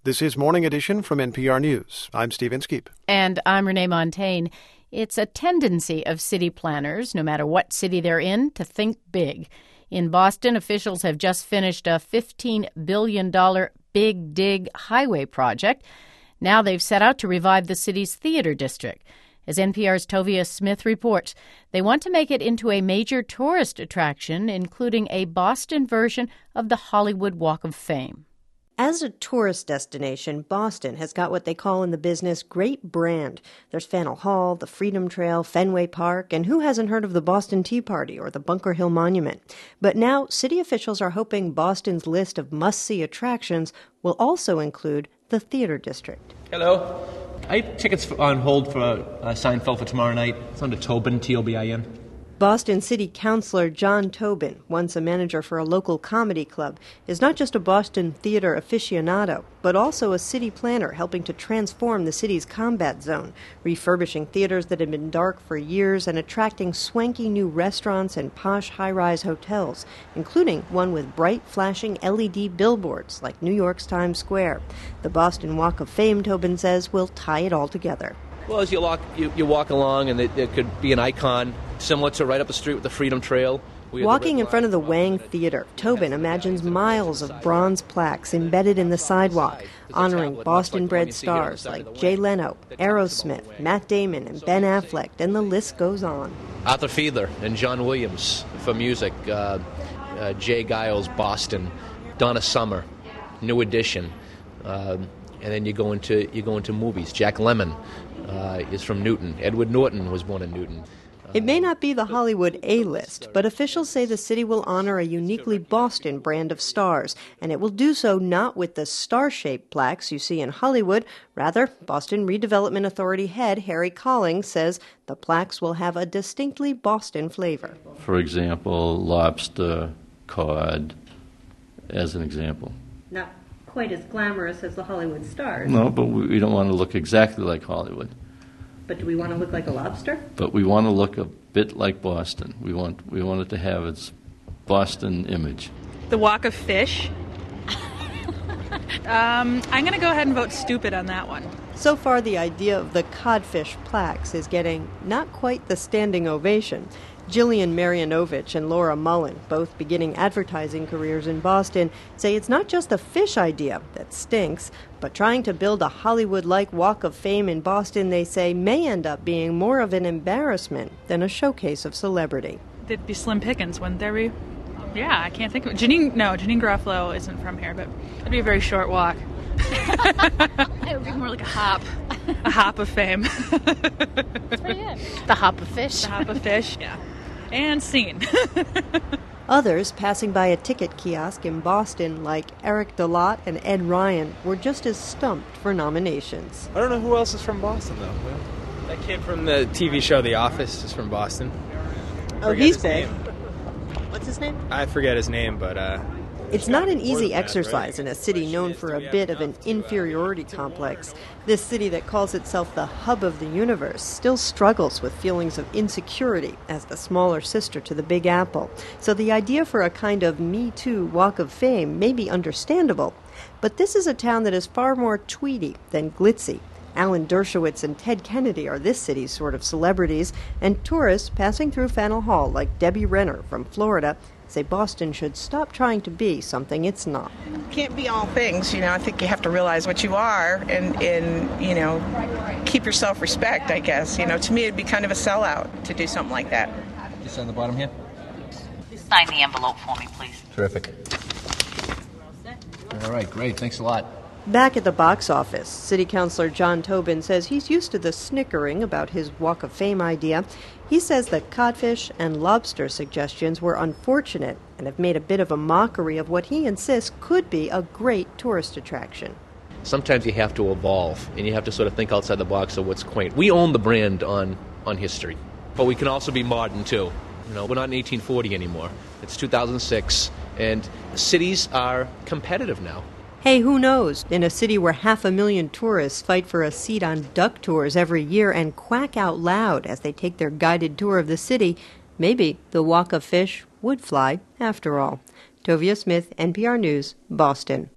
This is Morning Edition from NPR News. I'm Steve Inskeep. And I'm Renee Montagne. It's a tendency of city planners, no matter what city they're in, to think big. In Boston, officials have just finished a $15 billion Big Dig highway project. Now they've set out to revive the city's theater district. As NPR's Tovia Smith reports, they want to make it into a major tourist attraction, including a Boston version of the Hollywood Walk of Fame. As a tourist destination, Boston has got what they call in the business great brand. There's Faneuil Hall, the Freedom Trail, Fenway Park, and who hasn't heard of the Boston Tea Party or the Bunker Hill Monument? But now city officials are hoping Boston's list of must-see attractions will also include the theater district. Hello. I have tickets on hold for Seinfeld for tomorrow night. It's under Tobin, T-O-B-I-N. Boston City Councilor John Tobin, once a manager for a local comedy club, is not just a Boston theater aficionado, but also a city planner helping to transform the city's combat zone, refurbishing theaters that had been dark for years and attracting swanky new restaurants and posh high-rise hotels, including one with bright, flashing LED billboards like New York's Times Square. The Boston Walk of Fame, Tobin says, will tie it all together. Well, as you walk along, and there could be an icon similar to right up the street with the Freedom Trail. Walking in front of the Wang Theater, Tobin imagines miles of bronze plaques embedded in the sidewalk, honoring Boston-bred stars like Jay Leno, Aerosmith, Matt Damon, and Ben Affleck, and the list goes on. Arthur Fiedler and John Williams for music, Jay Giles, Boston, Donna Summer, New Edition, and then you go into movies. Jack Lemmon is from Newton. Edward Norton was born in Newton. It may not be the Hollywood A-list, but officials say the city will honor a uniquely Boston brand of stars, and it will do so not with the star-shaped plaques you see in Hollywood. Rather, Boston Redevelopment Authority head Harry Collings says the plaques will have a distinctly Boston flavor. For example, lobster, cod, as an example. Not quite as glamorous as the Hollywood stars. No, but we don't want to look exactly like Hollywood. But do we want to look like a lobster? But we want to look a bit like Boston. We want it to have its Boston image. The Walk of Fish. I'm going to go ahead and vote stupid on that one. So far, the idea of the codfish plaques is getting not quite the standing ovation. Jillian Marianovich and Laura Mullen, both beginning advertising careers in Boston, say it's not just the fish idea that stinks, but trying to build a Hollywood-like Walk of Fame in Boston, they say, may end up being more of an embarrassment than a showcase of celebrity. There'd be slim pickings, wouldn't there be? Yeah, I can't think of it. Janine Garofalo isn't from here, but it'd be a very short walk. It would be more like a hop. A hop of fame. That's pretty good. The hop of fish. The hop of fish, yeah. And scene. Others passing by a ticket kiosk in Boston, like Eric Delott and Ed Ryan, were just as stumped for nominations. I don't know who else is from Boston, though. That kid from the TV show The Office is from Boston. Oh, he's big. What's his name? I forget his name, but... It's not an easy exercise in a city known for a bit of an inferiority complex. This city that calls itself the hub of the universe still struggles with feelings of insecurity as the smaller sister to the Big Apple. So the idea for a kind of Me Too Walk of Fame may be understandable. But this is a town that is far more tweedy than glitzy. Alan Dershowitz and Ted Kennedy are this city's sort of celebrities, and tourists passing through Faneuil Hall, like Debbie Renner from Florida, say Boston should stop trying to be something it's not. Can't be all things, I think you have to realize what you are and keep your self-respect, I guess. To me it'd be kind of a sellout to do something like that. Just on the bottom here. Sign the envelope for me, please. Terrific. All right, great. Thanks a lot. Back at the box office, City Councilor John Tobin says he's used to the snickering about his Walk of Fame idea. He says the codfish and lobster suggestions were unfortunate and have made a bit of a mockery of what he insists could be a great tourist attraction. Sometimes you have to evolve, and you have to sort of think outside the box of what's quaint. We own the brand on history, but we can also be modern, too. We're not in 1840 anymore. It's 2006, and cities are competitive now. Hey, who knows? In a city where 500,000 tourists fight for a seat on duck tours every year and quack out loud as they take their guided tour of the city, maybe the Walk of Fish would fly after all. Tovia Smith, NPR News, Boston.